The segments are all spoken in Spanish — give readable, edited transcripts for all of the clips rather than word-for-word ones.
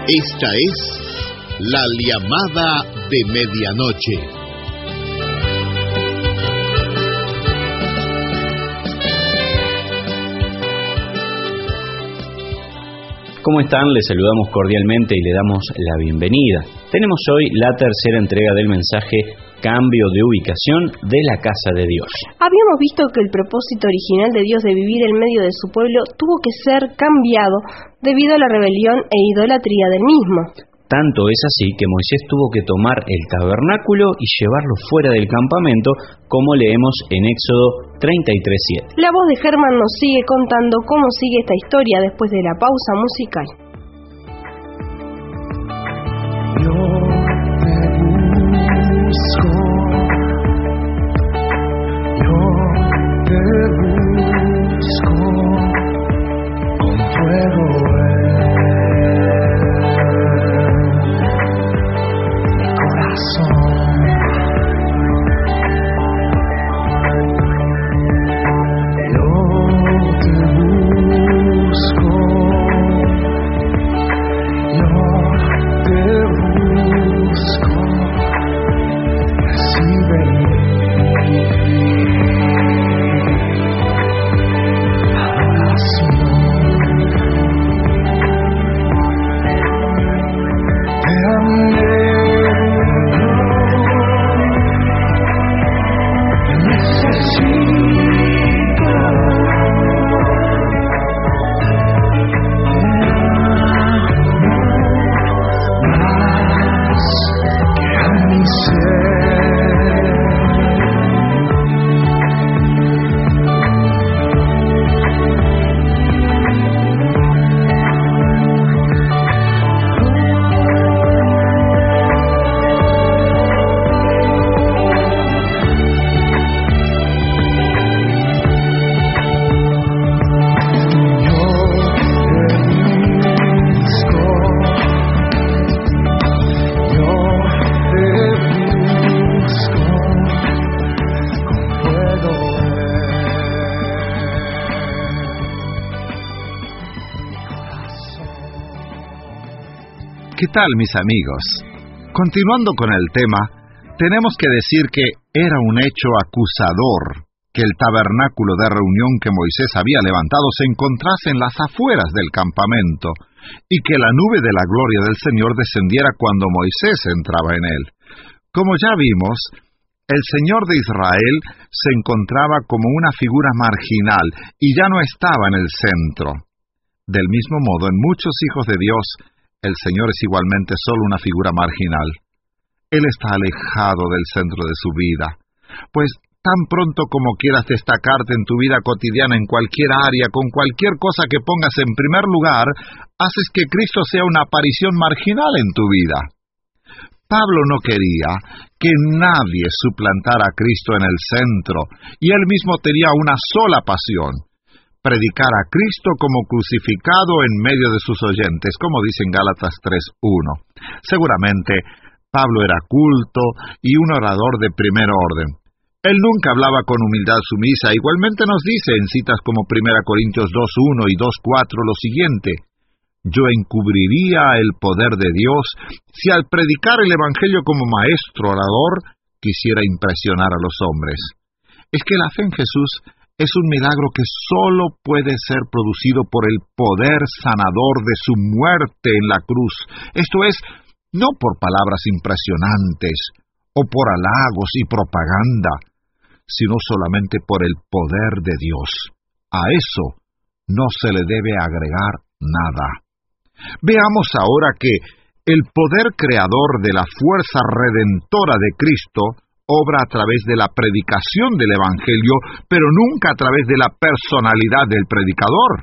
Esta es la llamada de medianoche. ¿Cómo están? Les saludamos cordialmente y le damos la bienvenida. Tenemos hoy la tercera entrega del mensaje Cambio de ubicación de la casa de Dios. Habíamos visto que el propósito original de Dios de vivir en medio de su pueblo tuvo que ser cambiado debido a la rebelión e idolatría del mismo. Tanto es así que Moisés tuvo que tomar el tabernáculo y llevarlo fuera del campamento, como leemos en Éxodo 33:7. La voz de Germán nos sigue contando cómo sigue esta historia después de la pausa musical. ¿Qué tal, mis amigos? Continuando con el tema, tenemos que decir que era un hecho acusador que el tabernáculo de reunión que Moisés había levantado se encontrase en las afueras del campamento y que la nube de la gloria del Señor descendiera cuando Moisés entraba en él. Como ya vimos, el Señor de Israel se encontraba como una figura marginal y ya no estaba en el centro. Del mismo modo, en muchos hijos de Dios, el Señor es igualmente solo una figura marginal. Él está alejado del centro de su vida, pues tan pronto como quieras destacarte en tu vida cotidiana en cualquier área, con cualquier cosa que pongas en primer lugar, haces que Cristo sea una aparición marginal en tu vida. Pablo no quería que nadie suplantara a Cristo en el centro, y él mismo tenía una sola pasión: predicar a Cristo como crucificado en medio de sus oyentes, como dice en Gálatas 3:1. Seguramente Pablo era culto y un orador de primer orden. Él nunca hablaba con humildad sumisa. Igualmente nos dice en citas como 1 Corintios 2:1 y 2:4 lo siguiente: yo encubriría el poder de Dios si al predicar el Evangelio como maestro orador quisiera impresionar a los hombres. Es que la fe en Jesús es un milagro que solo puede ser producido por el poder sanador de su muerte en la cruz. Esto es, no por palabras impresionantes o por halagos y propaganda, sino solamente por el poder de Dios. A eso no se le debe agregar nada. Veamos ahora que el poder creador de la fuerza redentora de Cristo obra a través de la predicación del Evangelio, pero nunca a través de la personalidad del predicador.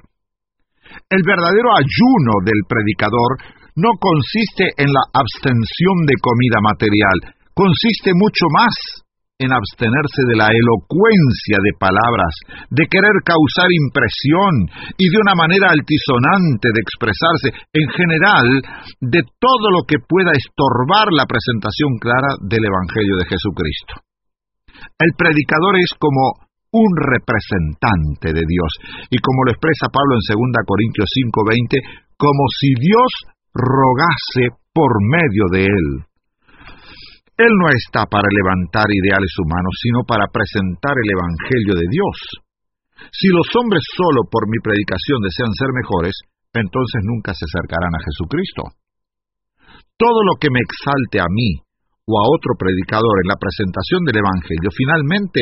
El verdadero ayuno del predicador no consiste en la abstención de comida material, consiste mucho más en abstenerse de la elocuencia de palabras, de querer causar impresión y de una manera altisonante de expresarse, en general, de todo lo que pueda estorbar la presentación clara del Evangelio de Jesucristo. El predicador es como un representante de Dios, y como lo expresa Pablo en 2 Corintios 5:20, como si Dios rogase por medio de él. Él no está para levantar ideales humanos, sino para presentar el Evangelio de Dios. Si los hombres solo por mi predicación desean ser mejores, entonces nunca se acercarán a Jesucristo. Todo lo que me exalte a mí o a otro predicador en la presentación del Evangelio, finalmente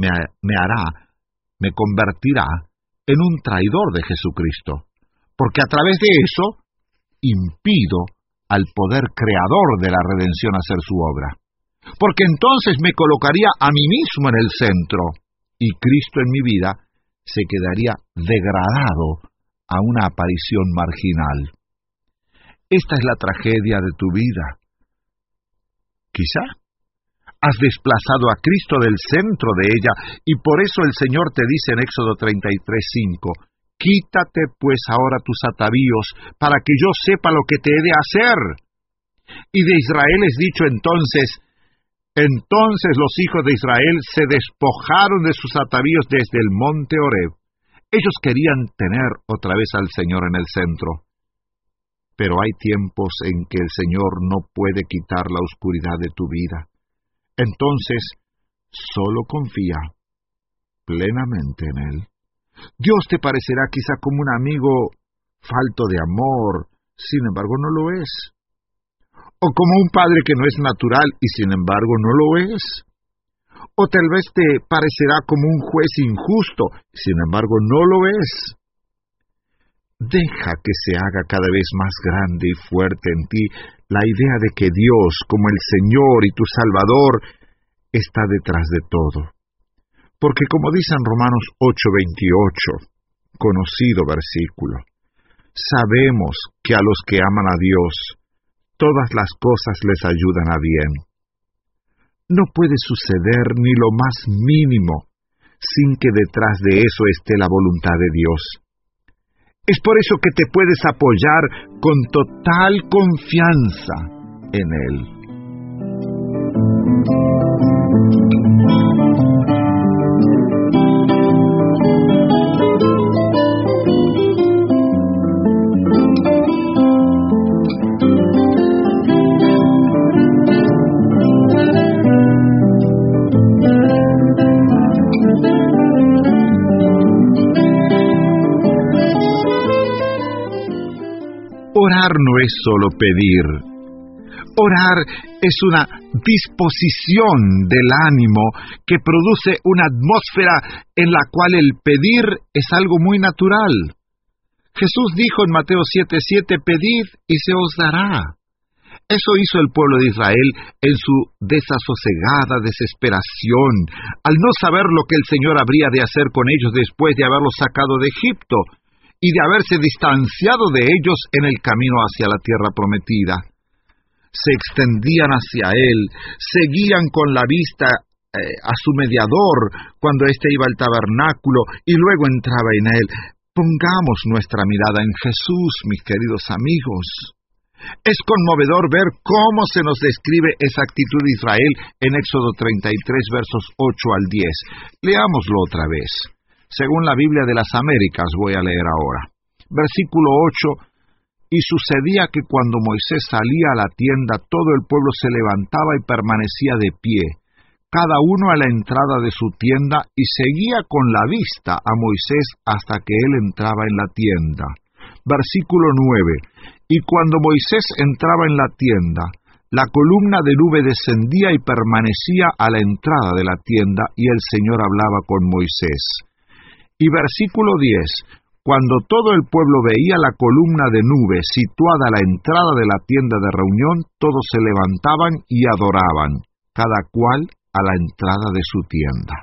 me convertirá en un traidor de Jesucristo, porque a través de eso impido al poder creador de la redención hacer su obra. Porque entonces me colocaría a mí mismo en el centro, y Cristo en mi vida se quedaría degradado a una aparición marginal. Esta es la tragedia de tu vida. Quizá has desplazado a Cristo del centro de ella, y por eso el Señor te dice en Éxodo 33:5, «Quítate pues ahora tus atavíos, para que yo sepa lo que te he de hacer». Y de Israel es dicho entonces los hijos de Israel se despojaron de sus atavíos desde el monte Horeb. Ellos querían tener otra vez al Señor en el centro. Pero hay tiempos en que el Señor no puede quitar la oscuridad de tu vida. Entonces, solo confía plenamente en Él. Dios te parecerá quizá como un amigo falto de amor, sin embargo no lo es. O como un padre que no es natural y sin embargo no lo es. O tal vez te parecerá como un juez injusto, sin embargo no lo es. Deja que se haga cada vez más grande y fuerte en ti la idea de que Dios, como el Señor y tu Salvador, está detrás de todo. Porque como dice en Romanos 8:28, conocido versículo, sabemos que a los que aman a Dios, todas las cosas les ayudan a bien. No puede suceder ni lo más mínimo sin que detrás de eso esté la voluntad de Dios. Es por eso que te puedes apoyar con total confianza en Él. Orar no es solo pedir. Orar es una disposición del ánimo que produce una atmósfera en la cual el pedir es algo muy natural. Jesús dijo en Mateo 7:7, pedid y se os dará. Eso hizo el pueblo de Israel en su desasosegada desesperación, al no saber lo que el Señor habría de hacer con ellos después de haberlos sacado de Egipto y de haberse distanciado de ellos en el camino hacia la tierra prometida. Se extendían hacia Él, seguían con la vista a su mediador cuando éste iba al tabernáculo y luego entraba en Él. Pongamos nuestra mirada en Jesús, mis queridos amigos. Es conmovedor ver cómo se nos describe esa actitud de Israel en Éxodo 33, versos 8 al 10. Leámoslo otra vez. Según la Biblia de las Américas, voy a leer ahora. Versículo 8. Y sucedía que cuando Moisés salía a la tienda, todo el pueblo se levantaba y permanecía de pie, cada uno a la entrada de su tienda, y seguía con la vista a Moisés hasta que él entraba en la tienda. Versículo 9. Y cuando Moisés entraba en la tienda, la columna de nube descendía y permanecía a la entrada de la tienda, y el Señor hablaba con Moisés. Y versículo 10, cuando todo el pueblo veía la columna de nube situada a la entrada de la tienda de reunión, todos se levantaban y adoraban, cada cual a la entrada de su tienda.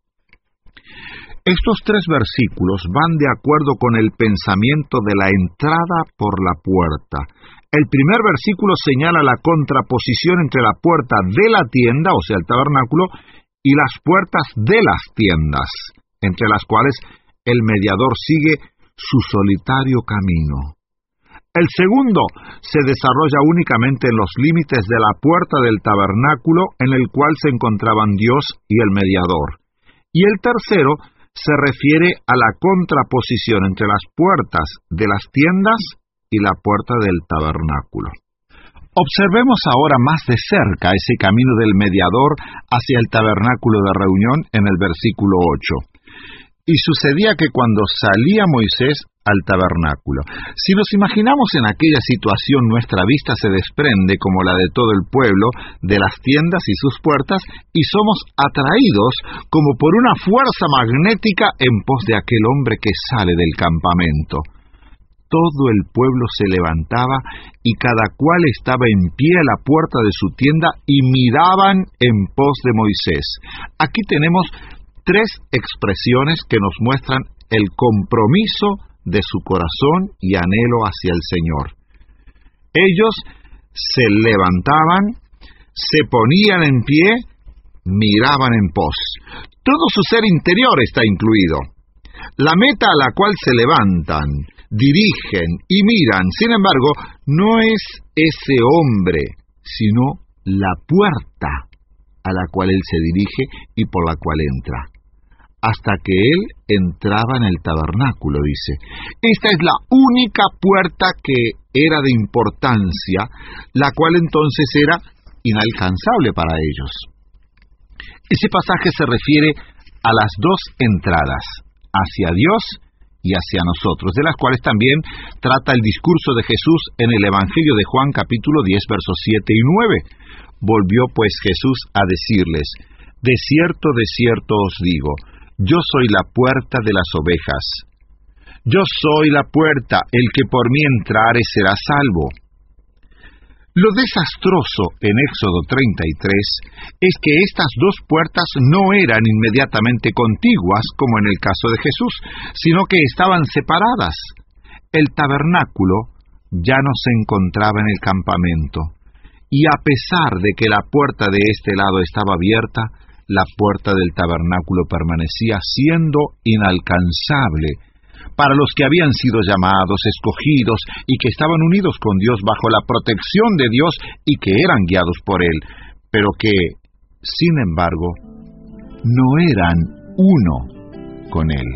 Estos tres versículos van de acuerdo con el pensamiento de la entrada por la puerta. El primer versículo señala la contraposición entre la puerta de la tienda, o sea, el tabernáculo, y las puertas de las tiendas, entre las cuales el mediador sigue su solitario camino. El segundo se desarrolla únicamente en los límites de la puerta del tabernáculo en el cual se encontraban Dios y el mediador. Y el tercero se refiere a la contraposición entre las puertas de las tiendas y la puerta del tabernáculo. Observemos ahora más de cerca ese camino del mediador hacia el tabernáculo de reunión en el versículo 8. Y sucedía que cuando salía Moisés al tabernáculo, si nos imaginamos en aquella situación, nuestra vista se desprende, como la de todo el pueblo, de las tiendas y sus puertas, y somos atraídos como por una fuerza magnética en pos de aquel hombre que sale del campamento. Todo el pueblo se levantaba y cada cual estaba en pie a la puerta de su tienda y miraban en pos de Moisés. Aquí tenemos 3 expresiones que nos muestran el compromiso de su corazón y anhelo hacia el Señor. Ellos se levantaban, se ponían en pie, miraban en pos. Todo su ser interior está incluido. La meta a la cual se levantan, dirigen y miran, sin embargo, no es ese hombre, sino la puerta a la cual él se dirige y por la cual entra. Hasta que él entraba en el tabernáculo, dice. Esta es la única puerta que era de importancia, la cual entonces era inalcanzable para ellos. Ese pasaje se refiere a las 2 entradas, hacia Dios y hacia nosotros, de las cuales también trata el discurso de Jesús en el Evangelio de Juan, capítulo 10, versos 7 y 9. Volvió pues Jesús a decirles: de cierto os digo, yo soy la puerta de las ovejas. Yo soy la puerta, el que por mí entrare será salvo. Lo desastroso en Éxodo 33 es que estas 2 puertas no eran inmediatamente contiguas, como en el caso de Jesús, sino que estaban separadas. El tabernáculo ya no se encontraba en el campamento, y a pesar de que la puerta de este lado estaba abierta, la puerta del tabernáculo permanecía siendo inalcanzable para los que habían sido llamados, escogidos y que estaban unidos con Dios bajo la protección de Dios y que eran guiados por Él, pero que, sin embargo, no eran uno con Él.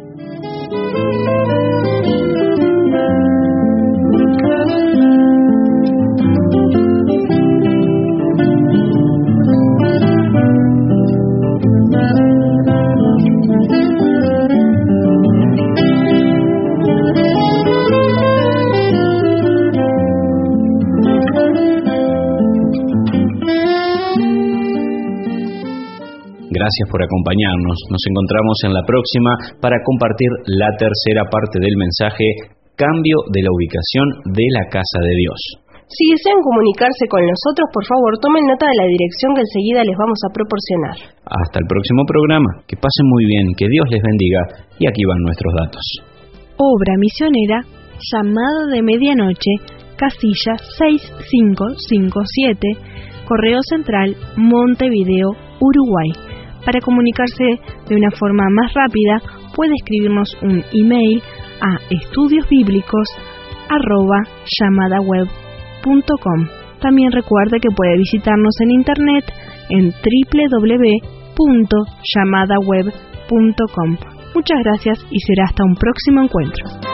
Gracias por acompañarnos. Nos encontramos en la próxima para compartir la tercera parte del mensaje Cambio de la ubicación de la casa de Dios. Si desean comunicarse con nosotros, por favor, tomen nota de la dirección que enseguida les vamos a proporcionar. Hasta el próximo programa. Que pasen muy bien, que Dios les bendiga. Y aquí van nuestros datos. Obra misionera, Llamada de Medianoche, casilla 6557, Correo Central, Montevideo, Uruguay. Para comunicarse de una forma más rápida, puede escribirnos un email a estudiosbiblicos@llamadaweb.com. También recuerde que puede visitarnos en internet en www.llamadaweb.com. Muchas gracias y será hasta un próximo encuentro.